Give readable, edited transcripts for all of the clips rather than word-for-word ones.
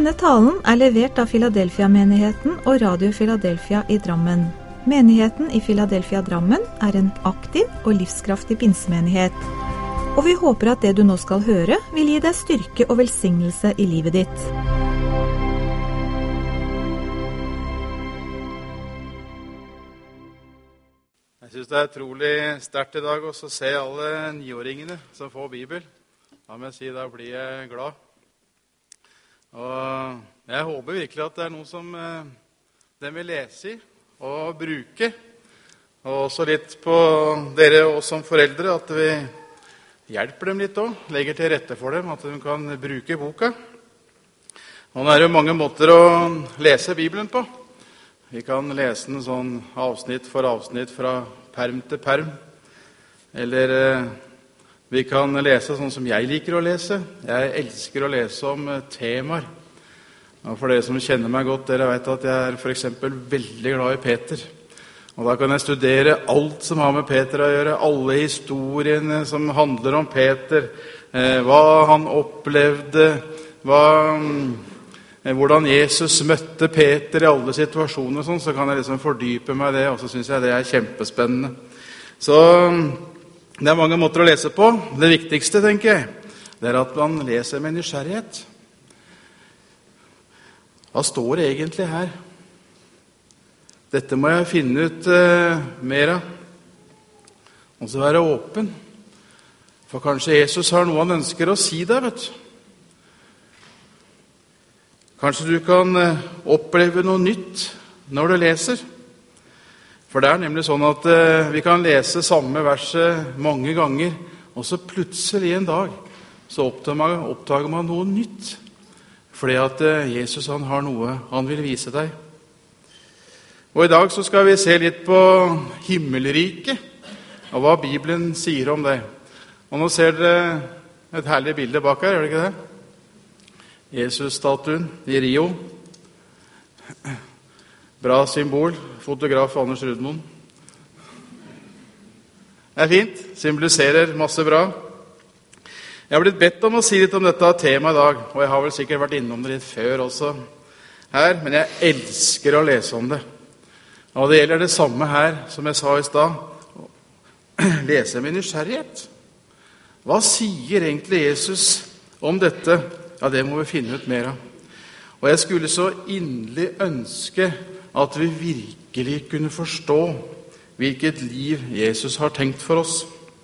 Denne talen levert av Philadelphia-menigheten og Radio Philadelphia i Drammen. Menigheten i Philadelphia Drammen en aktiv og livskraftig pinsemenighet. Og vi håper at det du nå skal høre vil gi deg styrke og velsignelse i livet ditt. Jeg synes det utrolig sterkt i dag å se alle 9-åringene som får Bibel. Da må jeg si, da blir jeg glad. Og jeg håper virkelig at det noe som de vil lese i og bruke. Og også litt på dere og som foreldre, at vi hjelper dem litt også, legger til rette for dem, at de kan bruke boka. Og nå det jo mange måter å lese Bibelen på. Vi kan lese den sånn avsnitt for avsnitt fra perm til perm. Eller vi kan lese sånn som jeg liker å lese. Jeg elsker å lese om temaer. Og for dere som kjenner meg godt, dere vet at jeg for eksempel veldig glad i Peter. Og da kan jeg studere alt som har med Peter å gjøre, alle historiene som handler om Peter, hva han opplevde, hvordan Jesus møtte Peter i alle situasjoner, sånn, så kan jeg liksom fordype meg i det, og så synes jeg det kjempespennende. Så det mange måter å lese på. Det viktigste, tenker jeg, det at man leser med nysgjerrighet. Hva står det egentlig her? Dette må jeg finne ut mer av. Og så være åpen. For kanskje Jesus har noe han ønsker å si deg, vet du. Kanskje du kan oppleve noe nytt når du leser. For det nemlig sånn at vi kan lese samme verset mange ganger, og så plutselig en dag så oppdager man noe nytt. Fordi at Jesus han har noe han vil vise deg. Og i dag så skal vi se litt på himmelriket, og hva Bibelen sier om det. Og nå ser dere et herlig bilde bak her, gjør det ikke det? Jesus-statuen i Rio. Bra symbol, fotograf Anders Rudmoen. Det fint, symboliserer masse bra. Jeg har blitt bedt om å si litt om dette temaet i dag, og jeg har vel sikkert vært innom det litt før også her, men jeg elsker å lese om det. Og det gjelder det samme her, som jeg sa i stad. Lese med nysgjerrighet. Hva sier egentlig Jesus om dette? Ja, det må vi finne ut mer av. Og jeg skulle så inderlig ønske at vi virkelig kunne forstå hvilket liv Jesus har tenkt for oss.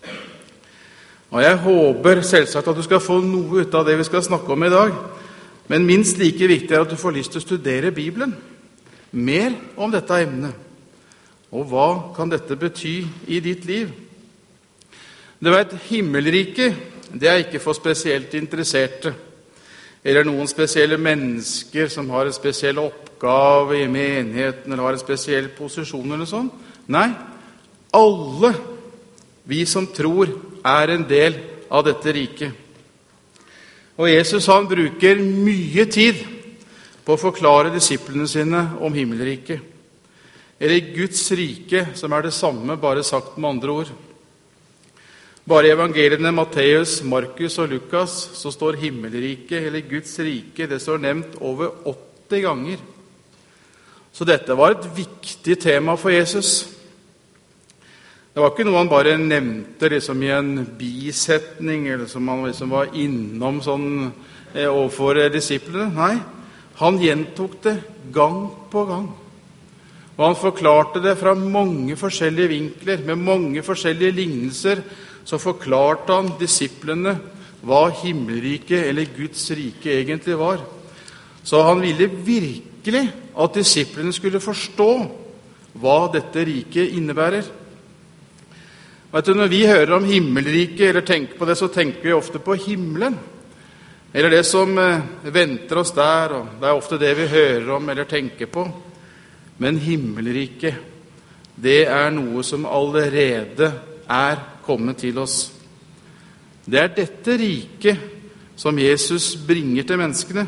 Og jeg håper selvsagt at du skal få noe ut av det vi skal snakke om i dag, men minst like viktig at du får lyst til å studere Bibelen, mer om dette emnet. Og hva kan dette bety i ditt liv? Du vet, himmelriket, det ikke for spesielt interesserte, eller noen spesielle mennesker som har en spesiell oppgave i menigheten, eller har en spesiell posisjon eller sånn. Nei, alle vi som tror en del av dette riket. Og Jesus han bruker mye tid på å forklare disiplene sine om himmelriket. Eller Guds rike, som det samme, bare sagt med andre ord. Bare i evangeliene Matteus, Markus og Lukas så står himmelriket, eller Guds rike, det står nevnt over 80 ganger. Så dette var et viktig tema for Jesus. Det var ikke noe han bare nevnte liksom i en bisetning, eller som han liksom var innom sånn overfor disiplene. Nei, han gjentok det gang på gang. Og han forklarte det fra mange forskjellige vinkler, med mange forskjellige lignelser, så forklarte han disiplene hva himmelriket eller Guds rike egentlig var. Så han ville virkelig at disiplene skulle forstå hva dette riket innebærer. Vet du, når vi hører om himmelriket eller tenker på det, så tenker vi ofte på himmelen. Eller det som venter oss der, og det ofte det vi hører om eller tenker på. Men himmelriket, det noe som allerede kommet til oss. Det dette riket som Jesus bringer til menneskene.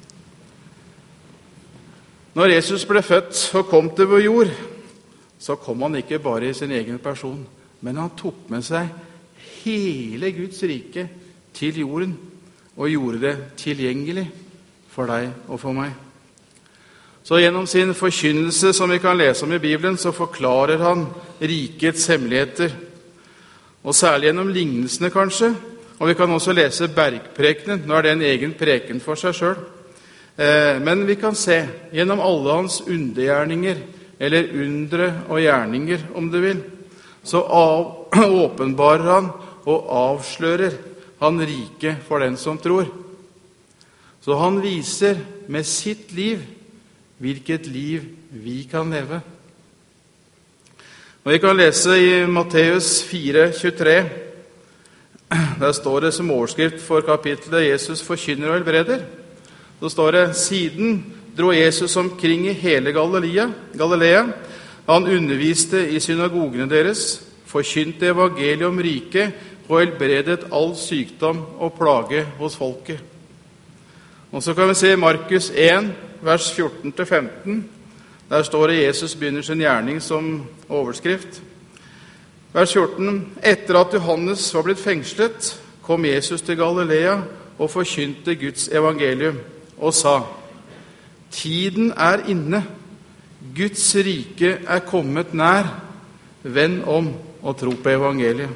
Når Jesus ble født og kom til vår jord, så kom han ikke bare i sin egen person, men han tok med seg hele Guds rike til jorden og gjorde det tilgjengelig for deg og for meg. Så gjennom sin forkynnelse, som vi kan lese om i Bibelen, så forklarer han rikets hemmeligheter. Og særlig gjennom lignelsene, kanskje. Og vi kan også lese bergprekenen. Nå er det en egen preken for seg selv. Men vi kan se gjennom alle hans undergjerninger, eller undre og gjerninger, om du vil, så åpenbarer han og avslører han rike for den som tror. Så han viser med sitt liv hvilket liv vi kan leve. Og vi kan lese i Matteus 4:23. Der står det som overskrift for kapitlet Jesus forkynner og helbreder. Så står det: Siden dro Jesus omkring i hele Galilea. Han underviste i synagogene deres, forkynte evangeliet om riket og helbredet all sykdom og plage hos folket. Og så kan vi se Markus 1, vers 14-15. Der står det Jesus begynner sin gjerning som overskrift. Vers 14. Etter at Johannes var blitt fengslet, kom Jesus til Galilea og forkynte Guds evangelium og sa: Tiden er inne, Guds rike er kommet nær, vend om og tro på evangeliet.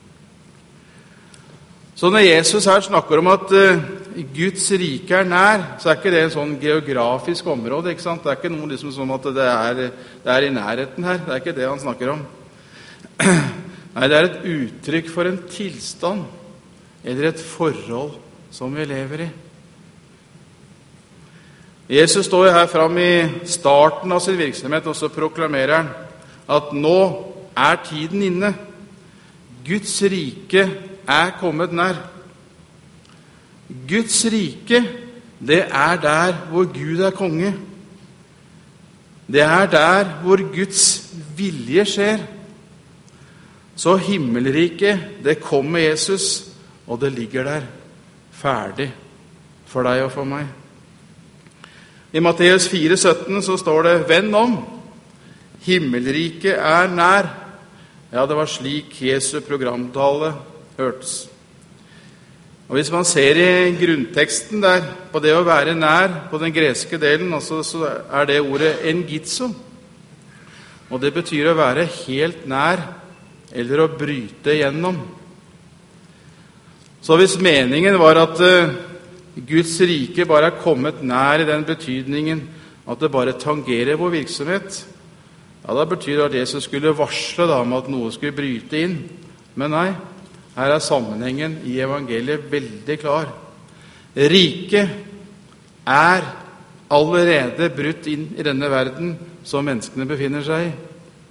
Så når Jesus her snakker om at Guds rike er nær, så er ikke det en sånn geografisk område, ikke sant? Det er ikke noe liksom som at det er i nærheten her. Det er ikke det han snakker om. Nei, det er et uttrykk for en tilstand, eller et forhold som vi lever i. Jesus står her fram i starten av sin virksomhet, og så proklamerer han at nå er tiden inne. Guds rike er kommet nær. Guds rike, det er der hvor Gud er konge. Det er der hvor Guds vilje skjer. Så himmelriket, det kom med Jesus, og det ligger der ferdig for deg og for meg. I Matteus 4,17 så står det: Vend om, himmelriket er nær. Ja, det var slik Jesu programtale hørtes. Og hvis man ser i grunnteksten der, på det å være nær, på den greske delen, altså, så er det ordet engizo. Og det betyr å være helt nær, eller å bryte gjennom. Så hvis meningen var at Guds rike bare er kommet nær i den betydningen at det bare tangerer vår virksomhet, ja, da betyr det at Jesus skulle varsle da, om at noe skulle bryte inn. Men nei, her er sammenhengen i evangeliet veldig klar. Riket er allerede brutt inn i denne verden som menneskene befinner seg i.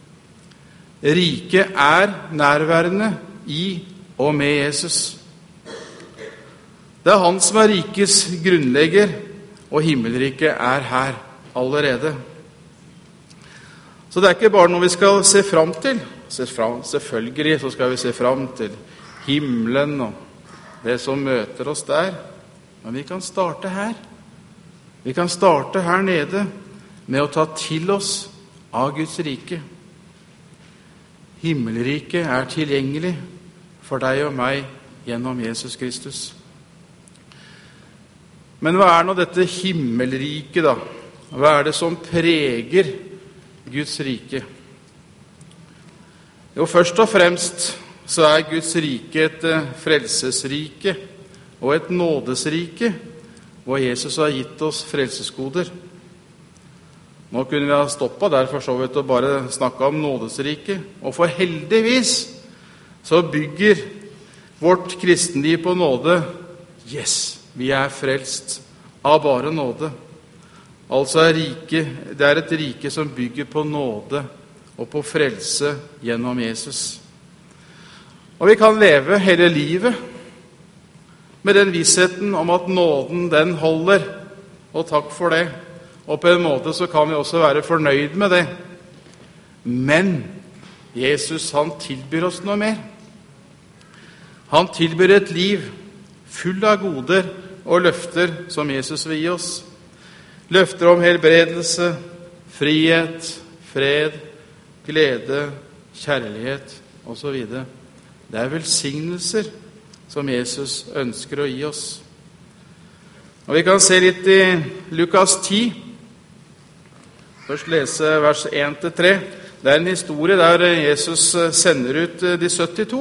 Riket er nærværende i og med Jesus. Det er han som er rikets grunnlegger, og himmelriket er her allerede. Så det er ikke bare noe vi skal se fram til. Selvfølgelig så skal vi se fram til himmelen og det som møter oss der. Men vi kan starte her. Vi kan starte her nede med å ta til oss av Guds rike. Himmelriket er tilgjengelig for deg og meg gjennom Jesus Kristus. Men hva er nå dette himmelriket da? Hva er det som preger Guds rike? Jo, først og fremst så er Guds rike et frelsesrike og et nådesrike, hvor Jesus har gitt oss frelsesgoder. Nå kunne vi ha stoppet der for så vidt og bare snakket om nådesriket. Og for heldigvis så bygger vårt kristenliv på nåde. Yes, vi er frelst av bare nåde. Altså det er et rike som bygger på nåde og på frelse gjennom Jesus. Og vi kan leve hele livet med den vissheten om at nåden den holder, og takk for det. Og på en måte så kan vi også være fornøyd med det. Men Jesus, han tilbyr oss noe mer. Han tilbyr et liv full av goder og løfter som Jesus vil gi oss. Løfter om helbredelse, frihet, fred, glede, kjærlighet og så videre. Det er velsignelser som Jesus ønsker å gi oss. Og vi kan se litt i Lukas 10. Først lese vers 1-3. Det en historie der Jesus sender ut de 72.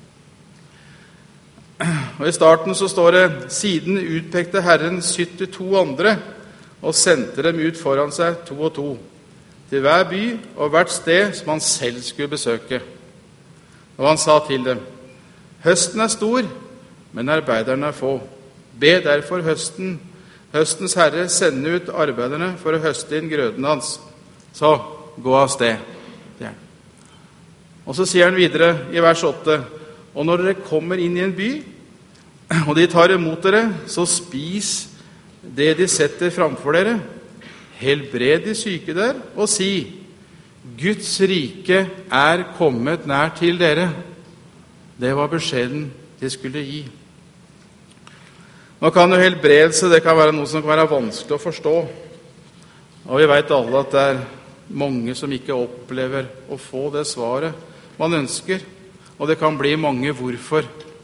Og i starten så står det: Siden utpekte Herren 72 andre, og sendte dem ut foran seg 2 og 2, til hver by og hvert sted som han selv skulle besøke. Og han sa til dem: Høsten stor, men arbeiderne få. Be derfor høstens Herre sende ut arbeiderne for å høste inn grøden hans. Så gå av sted. Ja. Og så sier han videre i vers 8: Og når dere kommer inn i en by, og de tar imot dere, så spis det de setter framfor dere. Helbred de syke der, og si: Guds rike kommet nær til dere. Det var beskjeden de skulle gi. Nå kan jo helbredelse, det kan være noe som kan være vanskelig å forstå. Og vi vet alle at det mange som ikke opplever å få det svaret man ønsker. Og det kan bli mange hvorfor.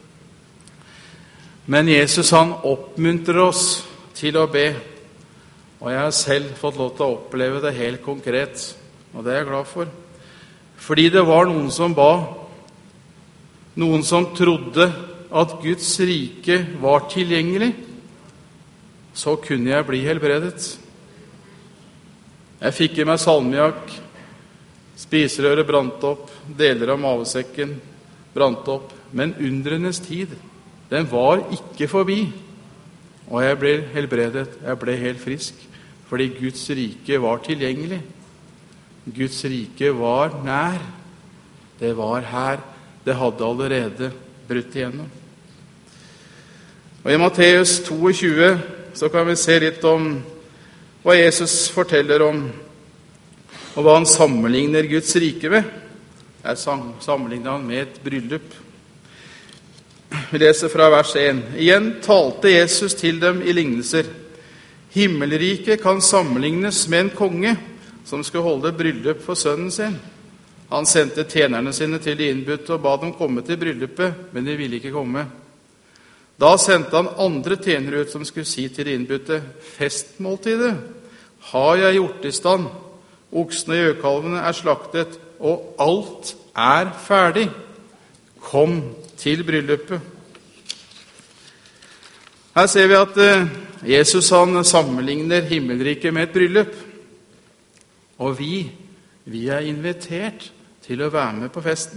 Men Jesus han oppmuntrer oss til å be. Og jeg har selv fått lov til å oppleve det helt konkret. Og det er jeg glad for. Fordi det var noen som ba. Noen som trodde at Guds rike var tilgjengelig. Så kunne jeg bli helbredet. Jeg fikk i meg salmiakk. Spiserøret brant opp. Deler av mavesekken brant opp. Men undrenes tid, den var ikke forbi. Og jeg ble helbredet. Jeg ble helt frisk. Fordi Guds rike var tilgjengelig. Guds rike var nær. Det var her. Det hadde allerede brutt igjennom. Og i Matteus 22 så kan vi se litt om hva Jesus forteller om, og hva han sammenligner Guds rike med. Jeg sammenligner han med et bryllup. Vi leser fra vers 1. Igjen talte Jesus til dem i lignelser. Himmelriket kan sammenlignes med en konge som skulle holde bryllup for sønnen sin. Han sendte tjenerne sine til de innbudte og ba dem komme til bryllupet, men de ville ikke komme. Da sendte han andre tjenere ut som skulle si til de innbudte: Festmåltidet har jeg gjort i stand. Oksene og gjøkalvene slaktet, og alt ferdig. Kom til bryllupet. Her ser vi at Jesus han sammenligner himmelriket med et bryllup. Og vi invitert til å være med på festen.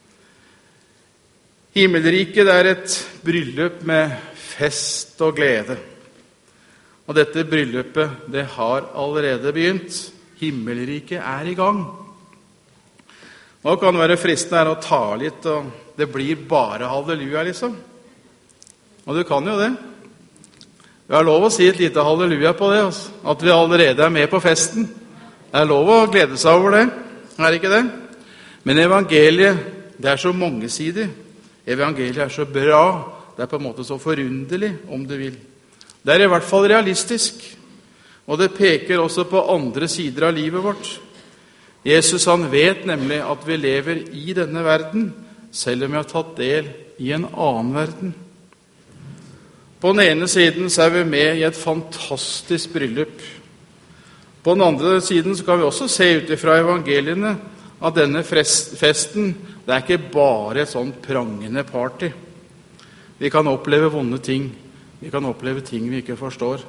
Himmelriket et bryllup med fest og glede. Og dette bryllupet, det har allerede begynt. Himmelriket i gang. Nå kan det være fristende å ta litt, og det blir bare halleluja, liksom. Og du kan jo det. Vi har lov å si et lite halleluja på det, altså. At vi allerede med på festen. Det lov å glede seg over det, det ikke det? Men evangeliet, det så mangesidig. Evangeliet så bra. Det på en måte så forunderlig, om du vil. Det i hvert fall realistisk. Og det peker også på andre sider av livet vårt. Jesus han vet nemlig at vi lever i denne verden, selv om vi har tatt del i en annen verden. På den ene siden så vi med i et fantastisk bryllup. På den andre siden så kan vi også se ut fra evangeliene at denne festen, det ikke bare et sånn prangende party. Vi kan oppleve vonde ting. Vi kan oppleve ting vi ikke forstår.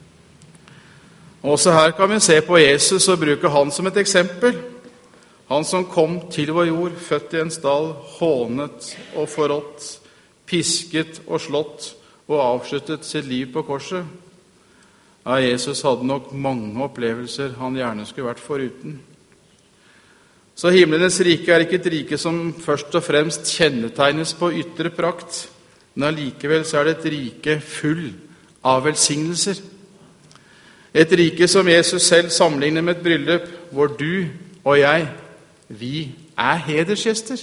Også her kan vi se på Jesus og bruke han som et eksempel. Han som kom til vår jord, født i en stall, hånet og forrådt, pisket og slått og avsluttet sitt liv på korset. Ja, Jesus hadde nok mange opplevelser han gjerne skulle vært foruten. Så himlenes rike ikke et rike som først og fremst kjennetegnes på ytre prakt, men allikevel så det et rike full av velsignelser. Et rike som Jesus selv sammenligner med et bryllup, hvor du og jeg, vi hedersgjester.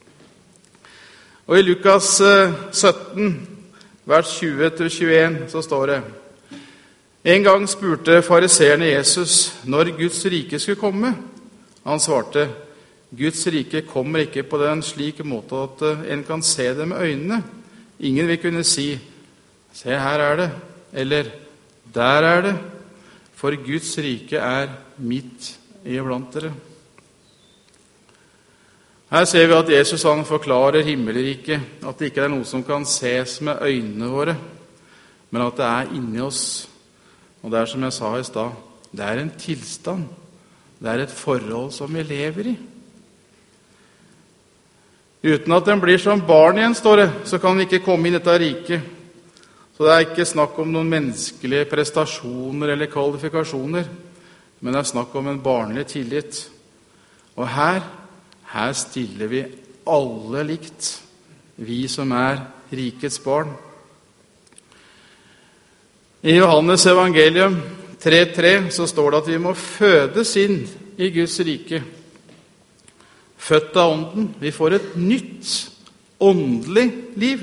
Og i Lukas 17, vers 20-21, så står det: En gang spurte fariseerne Jesus når Guds rike skulle komme. Han svarte: Guds rike kommer ikke på den slik måte at en kan se det med øynene. Ingen vil kunne si: Se, her det, eller der det, for Guds rike midt iblant dere. Her ser vi at Jesus han forklarer himmelriket, at det ikke noe som kan ses med øynene våre, men at det inni oss. Og det som jeg sa i stad, det en tilstand, det et forhold som vi lever i. Uten at den blir som barn igjen, står det, så kan vi ikke komme inn i dette riket. Så det ikke snakk om noen menneskelige prestasjoner eller kvalifikasjoner, men det snakk om en barnlig tillit. Og her stiller vi alle likt, vi som rikets barn. I Johannes evangelium 3:3 så står det at vi må fødes inn i Guds rike. Født av ånden. Vi får et nytt, åndelig liv.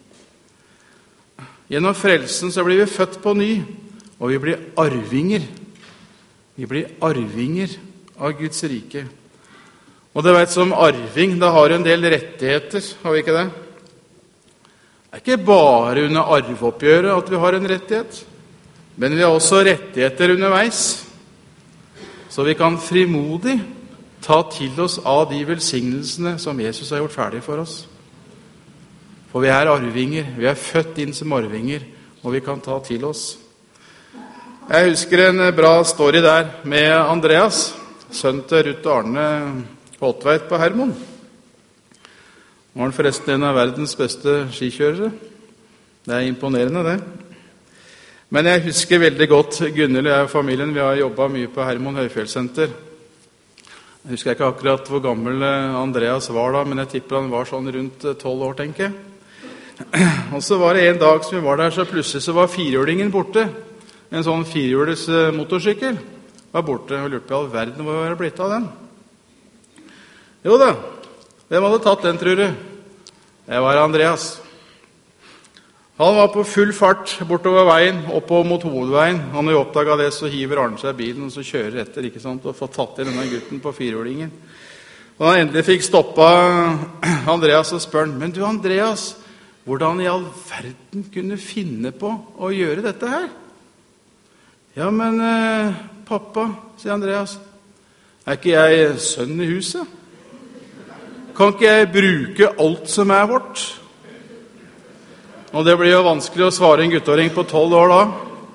Gjennom frelsen så blir vi født på ny, og vi blir arvinger. Vi blir arvinger av Guds rike. Og det vet som arving, da har en del rettigheter, har vi ikke det? Det ikke bare under arveoppgjøret at vi har en rettighet, men vi har også rettigheter underveis, så vi kan frimodig ta til oss av de velsignelsene som Jesus har gjort ferdig for oss. For vi arvinger, vi født inn som arvinger, og vi kan ta til oss. Jeg husker en bra story der med Andreas, sønn til Ruth og Arne Håtveit på Hermon. Han var forresten en av verdens beste skikjørere. Det imponerende, det. Men jeg husker veldig godt Gunnhild og jeg og familien. Vi har jobbet mye på Hermon Høyfjellssenter. Jeg husker ikke akkurat hvor gammel Andreas var da, men jeg tipper han var sånn rundt 12 år, tenker jeg. Og så var det en dag som vi var der, så plutselig så var firehjulingen borte. En sånn firehjules motorsykkel var borte. Og lurte på all verden hvor var det blitt av den. Jo da, hvem hadde tatt den, tror du? Det var Andreas. Han var på full fart bortover veien, oppå mot hovedveien. Han har jo oppdaget det, så hiver Arne seg bilen, og så kjører etter, ikke sant, og får tatt inn denne gutten på firehjulingen. Og han endelig fikk stoppet Andreas og spør han, men du Andreas, hvordan i all verden kunne finne på å gjøre dette her? Ja, men pappa, sier Andreas, ikke jeg sønn i huset? Kan ikke jeg bruke alt som vårt? Og det blir jo vanskelig å svare en guttåring på 12 år da.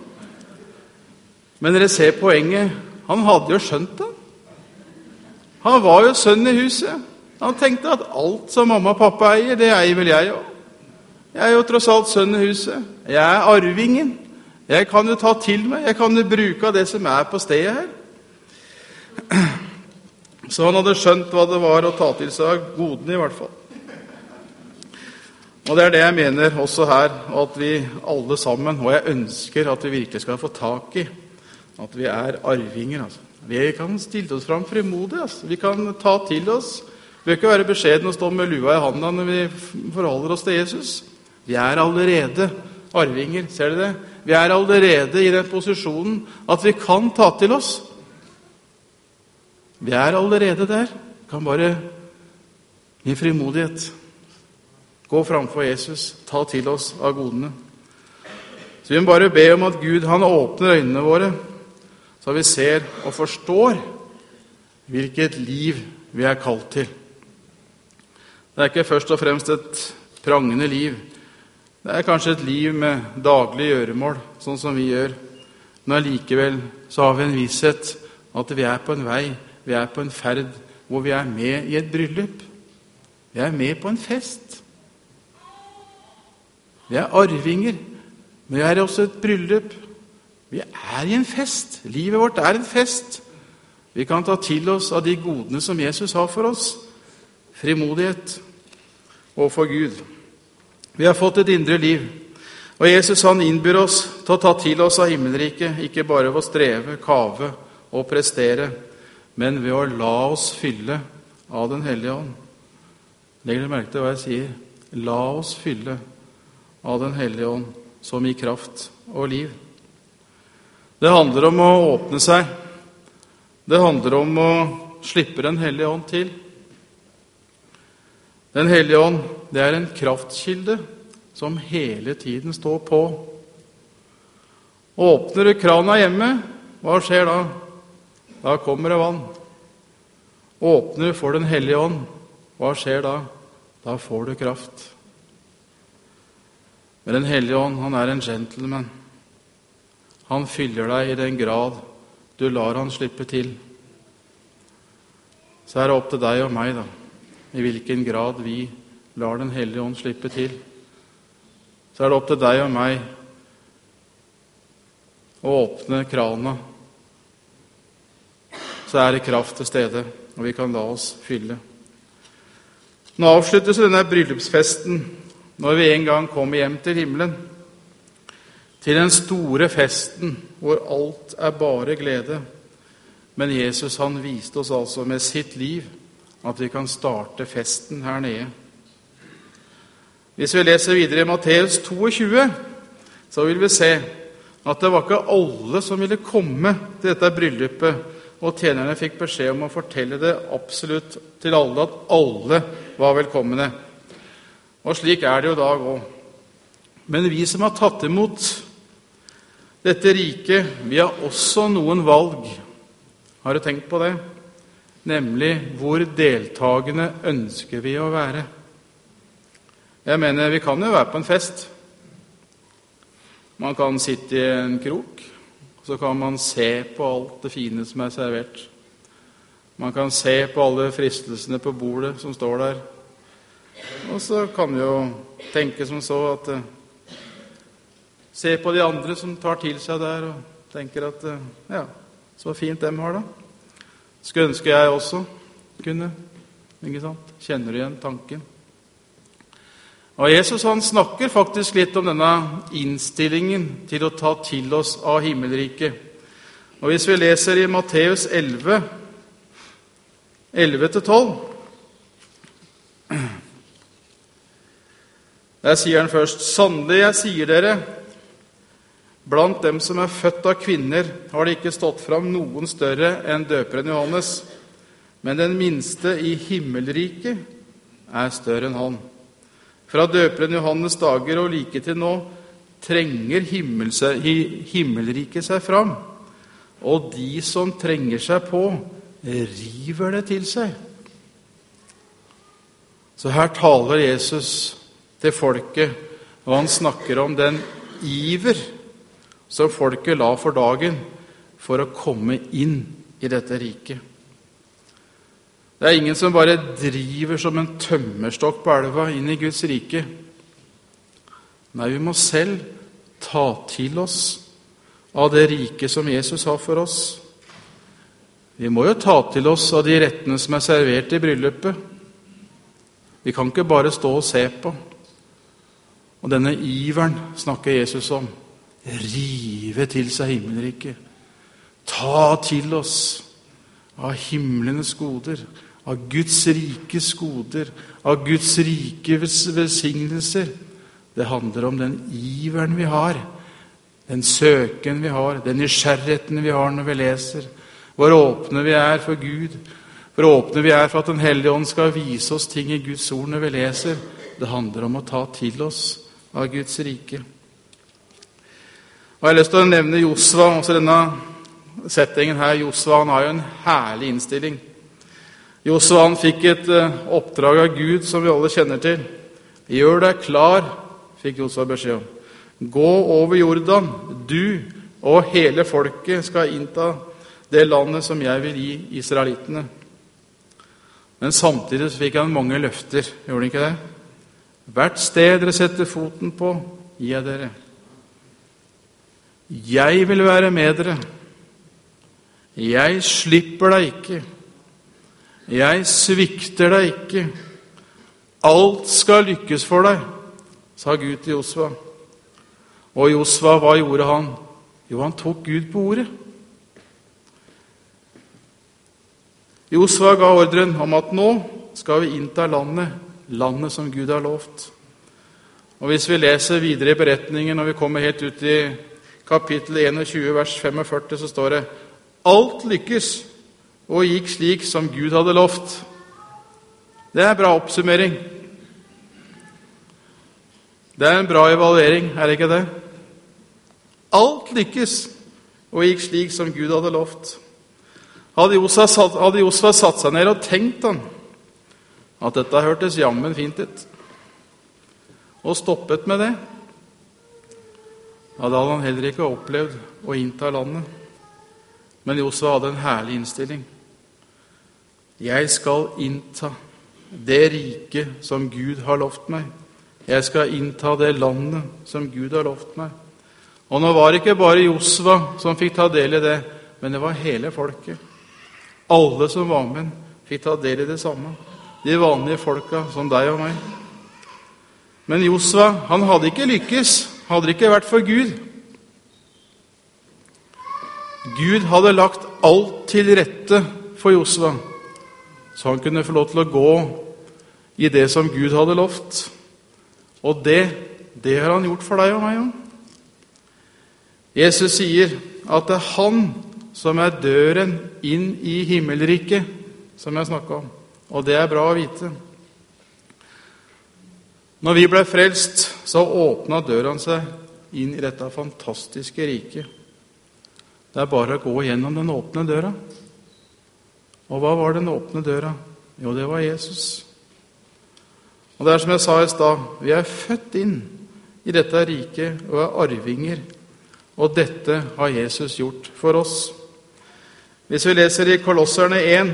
Men dere ser poenget. Han hadde jo skjønt det. Han var jo sønn i huset. Han tenkte at alt som mamma og pappa eier, det eier vel jeg også. Jeg jo tross alt sønn i huset. Jeg arvingen. Jeg kan jo ta til meg. Jeg kan jo bruke av det som på stedet her. Så han hadde skjønt hva det var å ta til seg av godene i hvert fall. Og det det jeg mener også her, at vi alle sammen, og jeg ønsker at vi virkelig skal få tak i, at vi arvinger. Altså. Vi kan stille oss fram frimodig. Altså. Vi kan ta til oss. Vi bør ikke være beskjeden og stå med lua i handa når vi forholder oss til Jesus. Vi allerede arvinger, ser dere det? Vi allerede i den posisjonen at vi kan ta til oss. Vi allerede der. Kan bare i frimodighet gå framfor Jesus, ta til oss av godene. Så vi må bare be om at Gud, han åpner øynene våre, så vi ser og forstår hvilket liv vi kalt til. Det ikke først og fremst et prangende liv. Det kanskje et liv med daglig gjøremål, sånn som vi gjør. Men allikevel så har vi en visshet at vi på en vei, vi på en ferd, hvor vi med i et bryllup. Vi med på en fest. Vi arvinger, men vi også et bryllup. Vi i en fest. Livet vårt en fest. Vi kan ta til oss av de godene som Jesus har for oss. Frimodighet og for Gud. Vi har fått et indre liv. Og Jesus han innbyr oss til å ta til oss av himmelriket, ikke bare ved å streve, kave og prestere, men ved å la oss fylle av den hellige ånd. Legg dere merke til hva jeg sier. La oss fylle av den hellige ånd, som i kraft og liv. Det handler om å åpne seg. Det handler om å slippe den hellige ånd til. Den hellige ånd, det en kraftkilde som hele tiden står på. Åpner du krana hjemme, hva skjer da? Da kommer det vann. Åpner du for Den hellige ånd, hva skjer da? Da får du kraft. Men Den hellige ånd, han er en gentleman. Han fyller deg i den grad du lar han slippe til. Så er det opp til deg og meg, da, i hvilken grad vi lar Den hellige ånd slippe til. Så er det opp til deg og meg å åpne krana. Så er det kraft til stede, og vi kan la oss fylle. Nå avsluttes denne bryllupsfesten når vi en gang kommer hjem til himmelen, til den store festen hvor alt er bare glede. Men Jesus, han viste oss altså med sitt liv at vi kan starte festen her nede. Hvis vi leser videre i Matteus 22, så vil vi se at det var ikke alle som ville komme til dette bryllupet, og tjenerne fikk beskjed om å fortelle det absolutt til alle, at alle var velkomne. Og slik er det jo i dag også. Men vi som har tatt imot dette riket, vi har også noen valg. Har du tenkt på det? Nemlig, hvor deltagende ønsker vi å være? Jeg mener, vi kan jo være på en fest. Man kan sitte i en krok, så kan man se på alt det fine som er servert. Man kan se på alle fristelsene på bordet som står der. Og så kan vi jo tenke som så at se på de andre som tar til seg der, og tenker at ja, så fint dem har da. Skulle ønske jeg også kunne, ikke sant? Kjenner du igjen tanken? Og Jesus, han snakker faktisk litt om denne innstillingen til å ta til oss av himmelriket. Og hvis vi leser i Matteus 11, 11-12, der sier han først: «Sannelig, jeg sier dere, blant dem som er født av kvinner, har det ikke stått fram noen større enn døperen Johannes, men den minste i himmelriket er større enn han. Fra døperen Johannes dager og like til nå trenger himmelriket seg fram, og de som trenger seg på, river det til seg.» Så her taler Jesus til folket, og han snakker om den iver som folket la for dagen for å komme inn i dette riket. Det er ingen som bare driver som en tømmerstokk på elva inn i Guds rike. Nei, vi må selv ta til oss av det rike som Jesus har for oss. Vi må jo ta til oss av de rettene som er servert i bryllupet. Vi kan ikke bare stå og se på. Og denne iveren snakker Jesus om. Rive til seg himmelriket. Ta til oss av himlenes goder, av Guds rikes goder, av Guds rikes velsignelser. Det handler om den iveren vi har, den søken vi har, den nysgjerrigheten vi har når vi leser, hvor åpne vi er for Gud, hvor åpne vi er for at Den hellige ånd skal vise oss ting i Guds ord når vi leser. Det handler om å ta til oss av Guds rike. Og jeg har lyst til å nevne Josva, også denne settingen her. Josva, han har jo en herlig innstilling. Josva, han fikk et oppdrag av Gud som vi alle kjenner til. Gjør deg klar, fikk Josva beskjed om. Gå over Jordan, du og hele folket skal innta det landet som jeg vil gi israelittene. Men samtidig fikk han mange løfter, gjorde han ikke det? Hvert sted dere setter foten på, gir jeg dere. Jeg vil være med dere. Jeg slipper deg ikke. Jeg svikter deg ikke. Alt skal lykkes for deg, sa Gud til Josva. Og Josva, hva gjorde han? Jo, han tok Gud på ordet. Josva ga ordren om at nå skal vi innta landet som Gud har lovt. Og hvis vi leser videre i beretningen, når vi kommer helt ut i kapittel 21, vers 45, så står det: alt lykkes og gikk slik som Gud hadde lovt. Det er en bra oppsummering. Det er en bra evaluering, er det ikke det? Alt lykkes, og gikk slik som Gud hadde lovt. Hadde Josva satt seg ned og tenkt han, at dette hørtes jammen fint ut, og stoppet med det, hadde han heller ikke opplevd å innta landet. Men Josva hadde en herlig innstilling. Jeg skal innta det rike som Gud har lovt meg. Jeg skal innta det landet som Gud har lovt meg. Og nå var det ikke bare Josva som fikk ta del i det, men det var hele folket. Alle som var med, fikk ta del i det samme. De vanlige folka som deg og meg. Men Josva, han hadde ikke lykkes, hadde det ikke vært for Gud. Gud hadde lagt alt til rette for Josva, så han kunne få lov til å gå i det som Gud hadde lovt. Og det har han gjort for deg og meg også. Jesus sier at det er han som er døren inn i himmelriket, som jeg snakket om. Og det er bra å vite. Når vi ble frelst, så åpnet døren seg inn i dette fantastiske riket. Det er bare å gå gjennom den åpne døra. Og hva var den åpne døra? Jo, det var Jesus. Og det er som jeg sa i stad, vi er født inn i dette riket og er arvinger. Og dette har Jesus gjort for oss. Hvis vi leser i Kolosserne 1,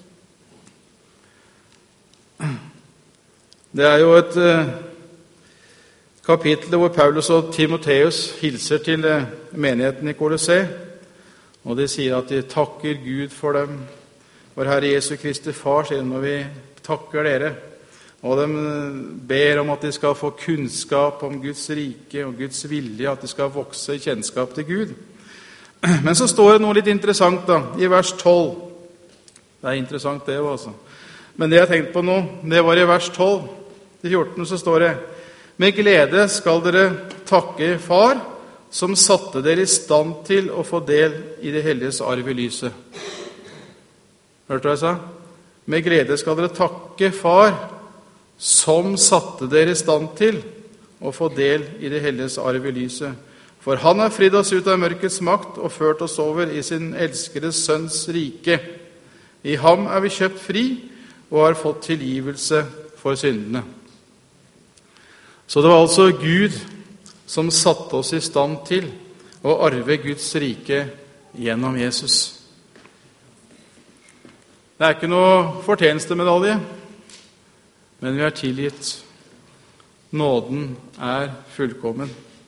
det er jo et kapittel hvor Paulus og Timoteus hilser til menigheten i Kolosse, og de sier at de takker Gud for dem. Vår Herre Jesu Kristi Far sier når vi takker dere, og de ber om at de skal få kunnskap om Guds rike og Guds vilje, at de skal vokse i kjennskap til Gud. Men så står det noe litt interessant da, i vers 12. Det er interessant det også. Men det jeg tenkte på nå, det var i vers 12. I 14 så står det, med glede skal dere takke Far, som satte dere i stand til å få del i det helliges arv i lyset. Hørte du hva jeg sa? Med glede skal dere takke Far, som satte dere i stand til å få del i det helliges arv i lyset. For han har fridd oss ut av mørkets makt og ført oss over i sin elskede sønns rike. I ham er vi kjøpt fri og har fått tilgivelse for syndene. Så det var altså Gud som satte oss i stand til å arve Guds rike gjennom Jesus. Det er ikke noe fortjenestemedalje, men vi er tilgitt. Nåden er fullkommen.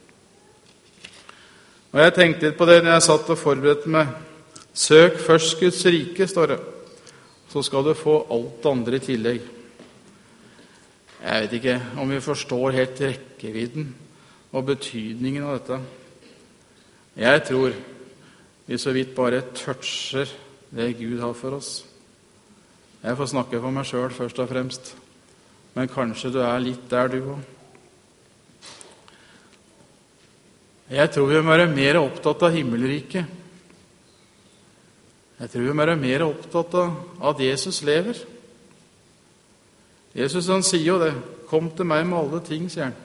Og jeg tenkte litt på det når jeg satt og forberedte meg. Søk først Guds rike, står det. Så skal du få alt andre i tillegg. Jeg vet ikke om vi forstår helt rekkevidden og betydningen av dette. Jeg tror vi så vidt bare toucher det Gud har for oss. Jeg får snakke for meg selv først og fremst. Men kanskje du er litt der du også. Jeg tror vi må være mer opptatt av himmelriket. Jeg tror vi må være mer opptatt av at Jesus lever. Jesus han sier jo det. Kom til meg med alle ting, sier han.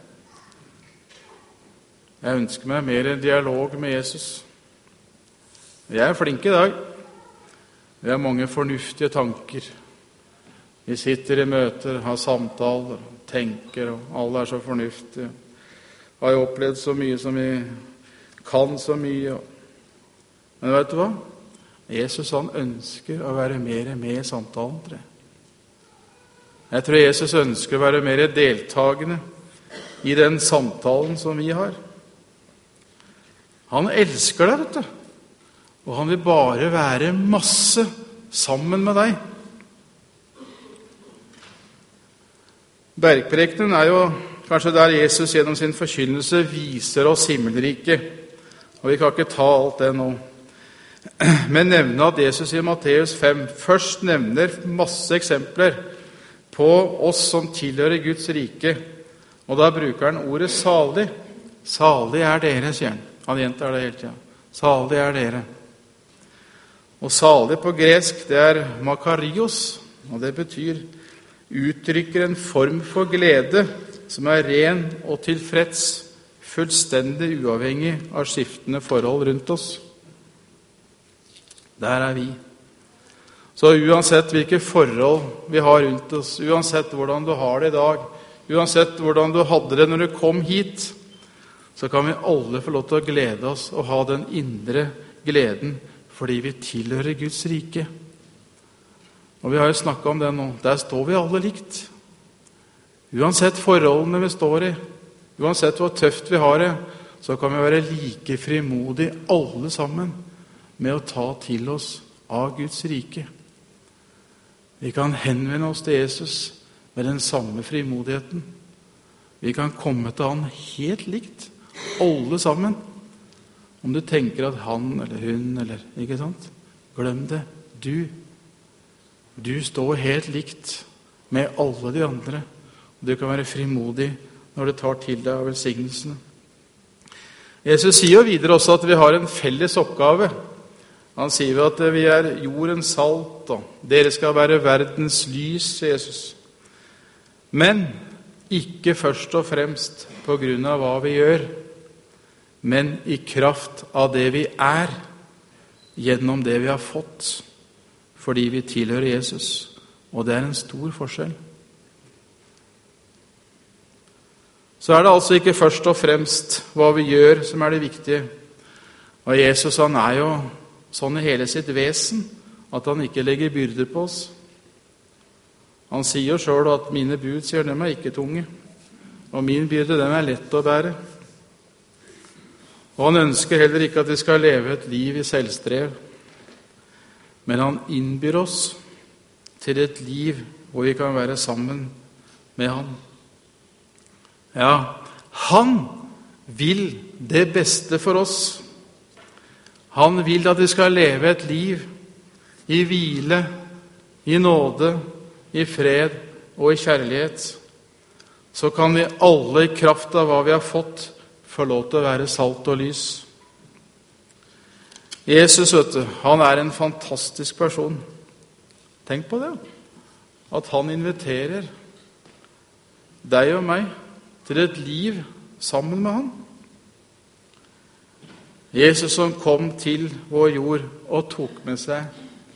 Jeg ønsker meg mer dialog med Jesus. Vi er flinke i dag. Vi har mange fornuftige tanker. Vi sitter i møter, har samtaler, tenker, og alle er så fornuftige. Har jo opplevd så mye som vi kan så mye. Men vet du hva? Jesus han ønsker å være mer med i samtalen, tror jeg. Jeg tror Jesus ønsker å være mer deltagende i den samtalen som vi har. Han elsker deg, vet du. Og han vil bare være masse sammen med deg. Bergprekenen er jo kanskje der Jesus gjennom sin forkynnelse viser oss himmelriket. Og vi kan ikke ta alt det nå. Men nevne at Jesus i Matteus 5 først nevner masse eksempler på oss som tilhører Guds rike. Og da bruker han ordet salig. Salig er dere, sier han. Han gjentar det hele tiden. Salig er dere. Og salig på gresk, det er makarios, og det betyr uttrykker en form for glede som er ren og tilfreds, fullstendig uavhengig av skiftende forhold rundt oss. Der vi. Så uansett hvilke forhold vi har rundt oss, uansett hvordan du har det i dag, uansett hvordan du hadde det når du kom hit, så kan vi alle få lov til å glede oss og ha den indre gleden fordi vi tilhører Guds rike. Og vi har jo snakket om det nå. Der står vi alle likt. Uansett forholdene vi står i, uansett hvor tøft vi har det, så kan vi være like frimodige alle sammen med å ta til oss av Guds rike. Vi kan henvende oss til Jesus med den samme frimodigheten. Vi kan komme til han helt likt, alle sammen. Om du tenker at han eller hun, eller ikke sant? Glem det. Du står helt likt med alle de andre. Du kan være frimodig når du tar til deg av velsignelsene. Jesus sier jo videre også at vi har en felles oppgave. Han sier jo at vi er jordens salt, og dere skal være verdens lys, Jesus. Men ikke først og fremst på grunn av hva vi gjør, men i kraft av det vi er, gjennom det vi har fått, fordi vi tilhører Jesus. Og det er en stor forskjell. Så er det altså ikke først og fremst hva vi gjør som er det viktige. Og Jesus, han er jo sånn i hele sitt vesen, at han ikke legger byrder på oss. Han sier jo selv at mine bud, sier dem er ikke tunge, og min byrde, den er lett å bære. Og han ønsker heller ikke at vi skal leve et liv i selvstrev, men han innbyr oss til et liv hvor vi kan være sammen med han. Ja, han vil det beste for oss. Han vil at vi skal leve et liv i hvile, i nåde, i fred og i kjærlighet. Så kan vi alle i kraft av hva vi har fått, få lov til å være salt og lys. Jesus, vet du, han er en fantastisk person. Tenk på det, at han inviterer deg og meg til et liv sammen med han. Jesus som kom til vår jord og tok med seg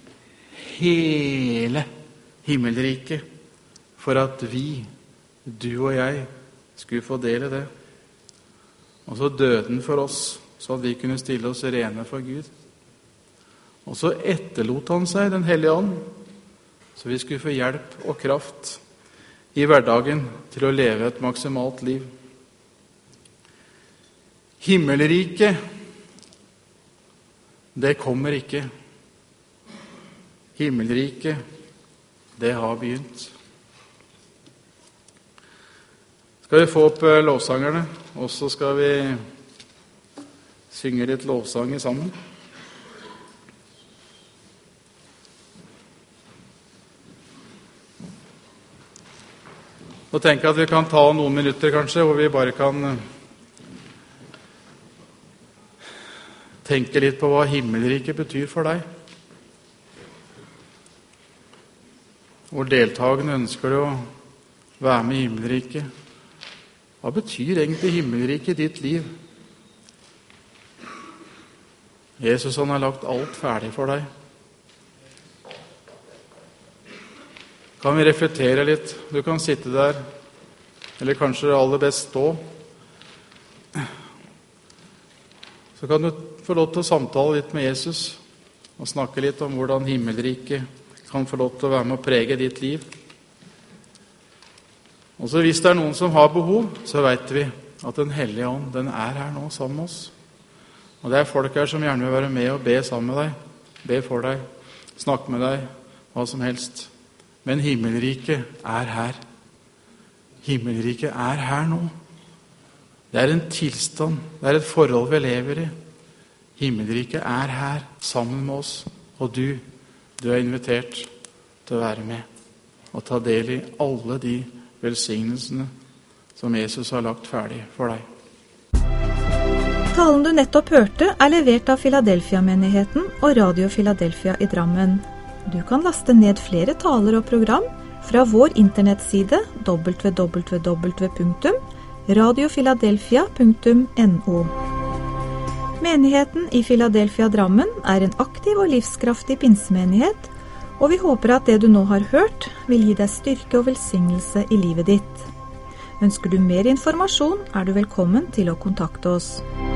hele himmelriket for at vi, du og jeg, skulle få del i det. Og så døde han for oss, så at vi kunne stille oss rene for Gud. Og så etterlot han seg den hellige ånd, så vi skulle få hjelp og kraft i hverdagen til å leve et maksimalt liv. Himmelriket, det kommer ikke. Himmelriket, det har begynt. Skal vi få opp lovsangerne, og så skal vi synge litt lovsanger sammen. Nå tenker jeg at vi kan ta noen minutter kanskje, hvor vi bare kan tenke litt på hva himmelriket betyr for deg. Hvor deltagende ønsker du å være med i himmelriket? Hva betyr egentlig himmelriket i ditt liv? Jesus, han har lagt alt ferdig for deg. Kan vi reflektere litt? Du kan sitte der, eller kanskje det aller best stå. Så kan du få lov til å samtale litt med Jesus, og snakke litt om hvordan himmelriket kan få lov til å være med å prege ditt liv. Og så hvis det er noen som har behov, så vet vi at Den hellige ånd, den er her nå sammen med oss. Og det er folk her som gjerne vil være med og be sammen med deg, be for deg, snakke med deg, hva som helst. Men himmelriket er her. Himmelriket er her nå. Det er en tilstand, det er et forhold vi lever i. Himmelriket er her sammen med oss, og du er invitert til å være med og ta del i alle de velsignelsene som Jesus har lagt ferdig for deg. Talen du nettopp hørte er levert av Philadelphia-menigheten og Radio Philadelphia i Drammen. Du kan laste ned flere taler og program fra vår internettside www.philadelphia.org radiofiladelfia.no. Menigheten i Filadelfia Drammen er en aktiv og livskraftig pinsemenighet, og vi håper at det du nå har hørt vil gi deg styrke og velsignelse i livet ditt. Ønsker du mer informasjon, er du velkommen til å kontakte oss.